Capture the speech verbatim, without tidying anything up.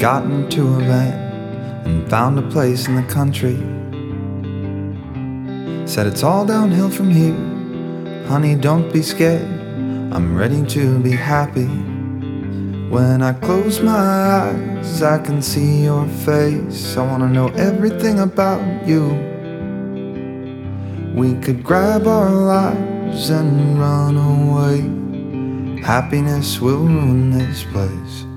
Got into a van and found a place in the country. Said it's all downhill from here. Honey, don't be scared, I'm ready to be happy. When I close my eyes, I can see your face. I wanna know everything about you. We could grab our lives and run away. Happiness will ruin this place.